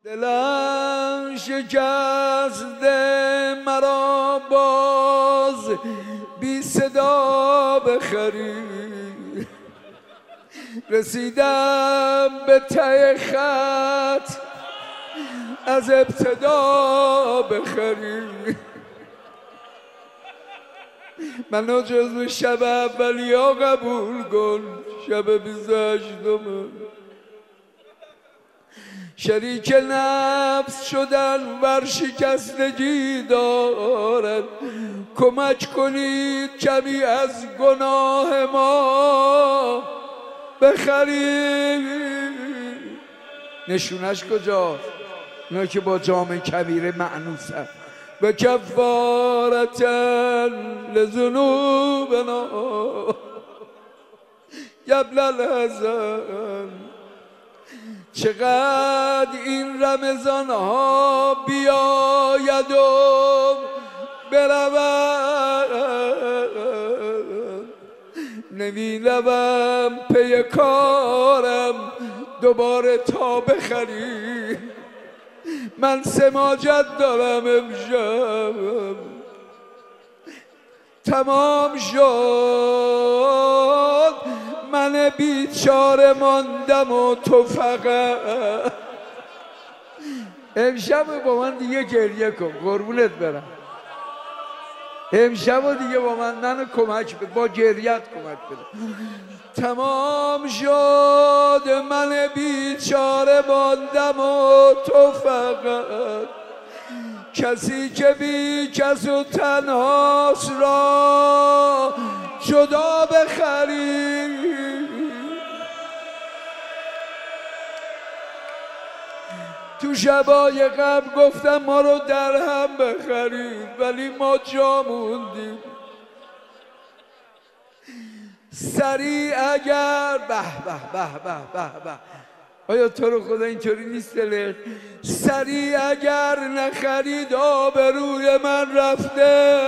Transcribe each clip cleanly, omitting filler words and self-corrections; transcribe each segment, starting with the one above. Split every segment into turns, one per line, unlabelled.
دلم شکسته مرا باز بی صدا بخری، رسیدم به ته خط از ابتدا بخری. منو جزو شب اولیا قبول کن، شب 28م شریک نفس شدن ورشکستگی دارد. کمک کنید کمی از گناه ما بخرید. نشونش کجاست؟ اینا که با جام کبیره معنوسن. و کفارتن لذنوبنا قبل الحزن. چقدر این رمضان ها بیاید و برود، نمی روم پی کارم دوباره تا بخری. من سماجت دارم امشب، تمام شد من بیچاره ماندم و تو فقط. امشب با من دیگه گریه کن قربونت برم. امشب دیگه با منو کمک بده، با گریت کمک بده. تمام شد من بیچاره ماندم و تو فقط. کسی که بی کس و تنهاست را جدا بخری. تو شبای قبل گفتم ما رو در هم بخرید، ولی ما جا موندیم. سریع اگر به به به به به به، آیا تو رو خدا اینطوری نیست دلت؟ سریع اگر نخرید آبروی من رفته.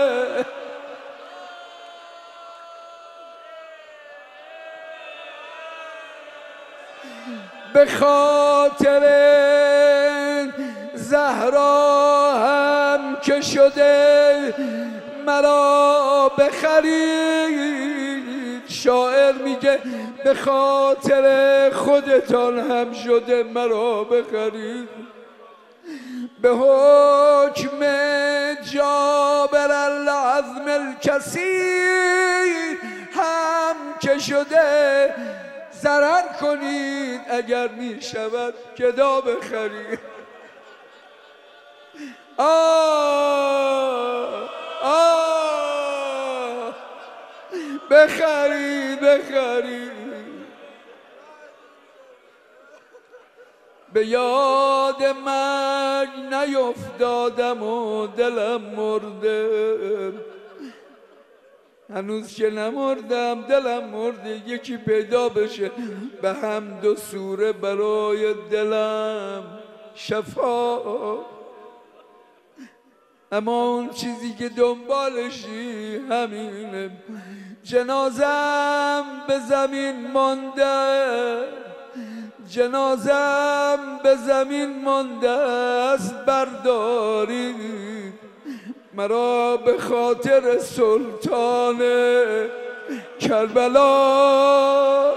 به خاطر زهرا هم که شده مرا بخرید. شاعر میگه به خاطر خودتان هم شده مرا بخرید. به حکم جابر العظم الکثیر هم که شده ضرر کنید اگر میشود گدا بخرید. بخرید بخرید. به یاد مرگ نیفتادم و دلم مرده، هنوز که نمردم دلم مرده. یکی پیدا بشه به حمد و سوره برای دلم شفا. اما اون چیزی که دنبالشی همینه. جنازم به زمین مانده، جنازم به زمین مانده است، بردارید مرا به خاطر سلطان کربلا.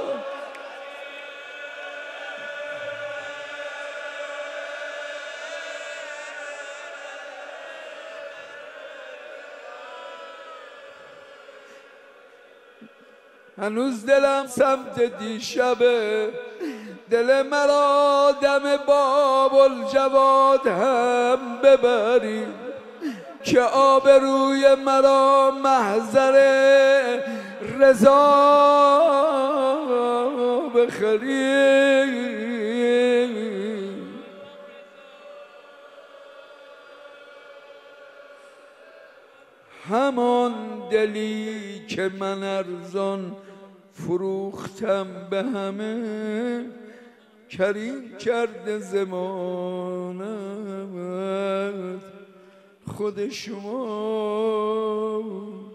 هنوز دلم سمت دیشبه، دل مرا دم باب الجواد هم ببرید که آبروی مرا محضر رضا بخرید. همان دلی که من ارزان فروختم به همه، کریم کرده زمانت خود شما.